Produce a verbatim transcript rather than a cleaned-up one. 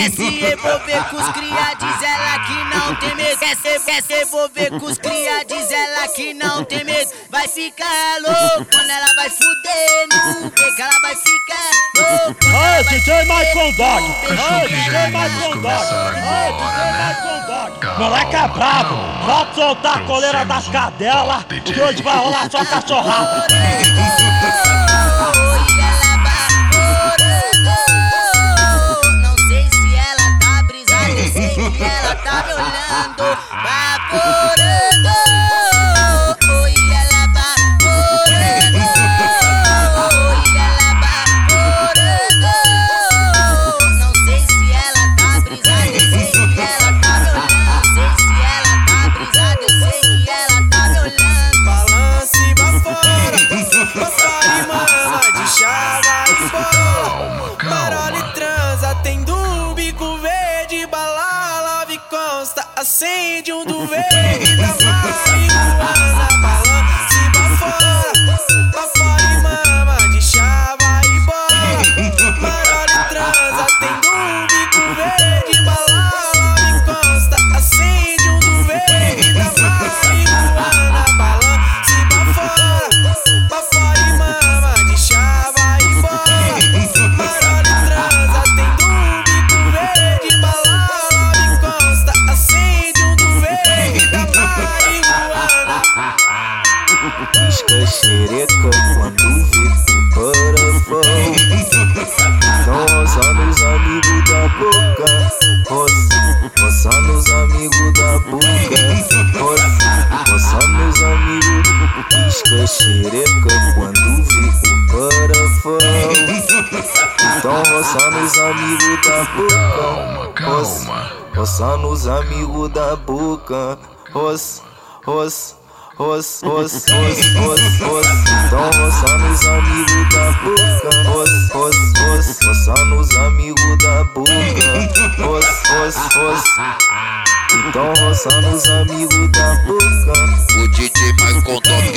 Quer se envolver com os cria, diz ela que não tem medo. Quer se, quer se envolver com os cria, diz ela que não tem medo. Vai ficar louco quando ela vai fuder no beco. Ela vai ficar louco quando ela Ô, vai D J Michael fuder Dog! no Ô, beco. D J Michael Dog! Ô, D J Michael Dog! Moleque é bravo! Pode soltar a coleira das cadelas, que hoje vai rolar só cachorrada! Não sei se ela tá brisada, eu sei que ela tá me olhando, vaporando. Oi, ela vaporando. Oi, ela vaporando. Não sei se ela tá brisada, eu sei que ela tá me olhando. Sei se ela tá brisada, eu sei que ela tá me olhando. Balance bafora, bafora e mama de chava e bola. Marola e transa, tem do bico verde, bala, love consta, acende um do verde da marihuana. Balance bafora, bafora e mama de chava e bola. Marola e transa, tem do bico verde, bala, love consta, acende um do verde da marihuana. Balance bafora, bafora e mama de chava e bola. Marola e transa, tem do bico verde, bala, love consta, acende um do verde da marihuana. Pisca xereca quando vê o parafão. Tão roçando os amigos da boca. Roça, roçando os amigos da boca. Roça, roçando os amigos. Pisca xereca quando vê o parafão. Tão roçando os amigos da boca. Roça, roçando os amigos da boca. Roça, roça. Os, os, os, os, os, tão roçando os amigos da boca. Os, os, os, roçando os amigos da boca. Os, os, os, tão roçando os amigos da boca. O D J Michael Dog